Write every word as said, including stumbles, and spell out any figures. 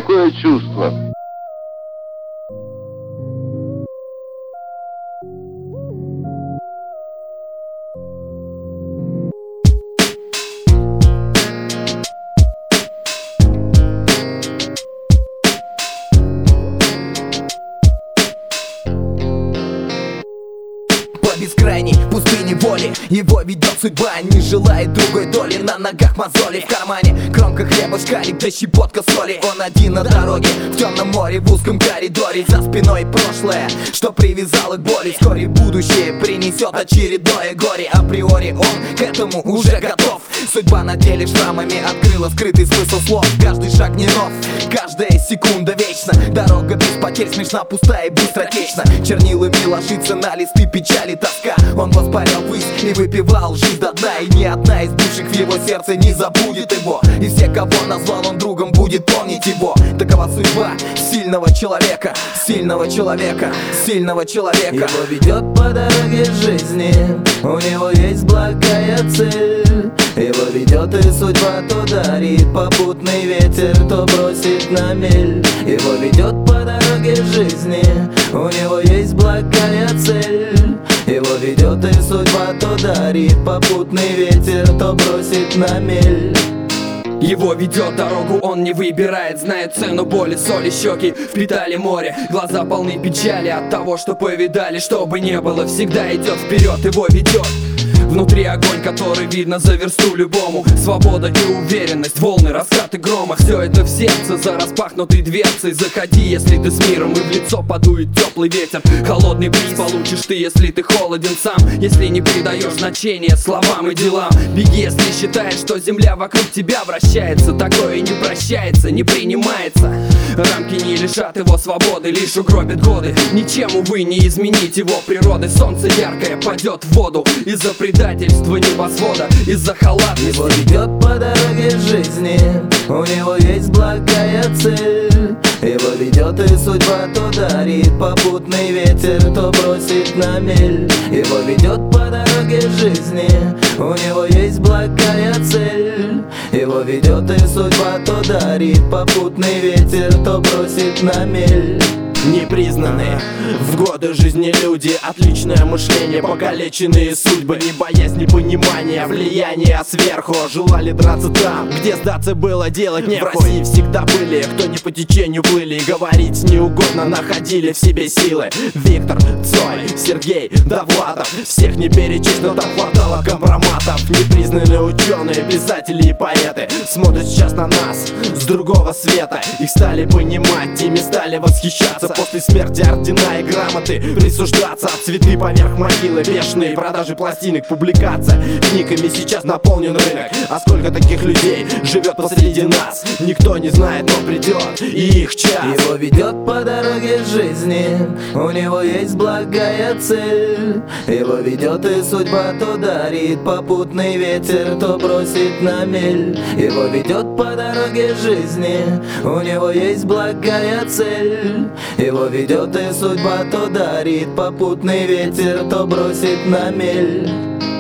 такое чувство. Бескрайней пустыни воли его ведет судьба, не желает другой доли. На ногах мозоли, в кармане кромка хлеба, шкалик да щепотка соли. Он один на дороге, в темном море, в узком коридоре. За спиной прошлое, что привязало к боли. Вскоре будущее принесет очередное горе. Априори он к этому уже готов. Судьба на деле шрамами открыла скрытый смысл слов. Каждый шаг не нов, каждая секунда вечна. Дорога без потерь смешна, пустая и быстротечна. Чернилами ложится на листы печали тоска. Он воспарял ввысь и выпивал жизнь до дна. И ни одна из бывших в его сердце не забудет его. И все, кого назвал он другом, будет помнить его. Такова судьба сильного человека, сильного человека, сильного человека. Его ведет по дороге жизни, у него есть благая цель. Его ведет и судьба, то дарит попутный ветер, то бросит на мель. Его ведет по дороге жизни, у него есть благая цель. Его ведет и судьба, то дарит попутный ветер, то бросит на мель. Его ведет дорогу, он не выбирает, знает цену боли, соли, щеки впитали море. Глаза полны печали от того, что повидали. Что бы ни было, всегда идет вперед, его ведет. Внутри огонь, который видно за версту любому. Свобода и уверенность, волны, раскаты грома. Все это в сердце, за распахнутой дверцей. Заходи, если ты с миром, и в лицо подует теплый ветер. Холодный бриз получишь ты, если ты холоден сам. Если не придаешь значения словам и делам. Беги, если считаешь, что земля вокруг тебя вращается. Такое не прощается, не принимается. Рамки не лишат его свободы, лишь угробят годы. Ничем, увы, не изменить его природы. Солнце яркое падет в воду из-за предательства небосвода, из-за халатности. Его ведет по дороге жизни, у него есть благая цель. Его ведет и судьба, то дарит попутный ветер, то бросит на мель. Его ведет по дороге жизни, у него есть благая цель. Его ведет и судьба, то дарит попутный ветер, то бросит на мель. Непризнанные в годы жизни люди, отличное мышление, покалеченные судьбы, не боясь непонимания, влияния сверху. Желали драться там, где сдаться было делать нехуй. В России всегда были, кто не по течению плыли, и говорить неугодно находили в себе силы. Виктор, Цой, Сергей, Довлатов, всех не перечесть, но там хватало компроматов. Непризнанные ученые, писатели и поэты смотрят сейчас на нас с другого света. Их стали понимать, ими стали восхищаться. После смерти ордена и грамоты присуждаться, цветы поверх могилы, бешеные продажи пластинок, публикация книгами сейчас наполнен рынок. А сколько таких людей живет посреди нас, никто не знает, но придет и их час. Его ведет по дороге жизни, у него есть благая цель. Его ведет и судьба, то дарит попутный ветер, то бросит на мель. Его ведет по дороге жизни, у него есть благая цель. Его ведет и судьба, то дарит попутный ветер, то бросит на мель.